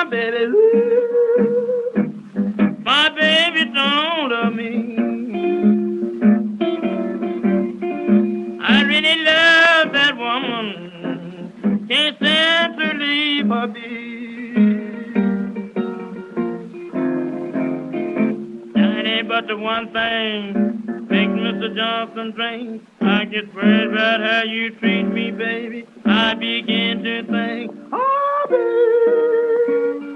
baby. My baby don't love me. I really love that woman. Can't stand to leave her be. That ain't but the one thing makes Mr. Johnson drink. I get worried about how you treat me, baby. I begin to think, oh, baby.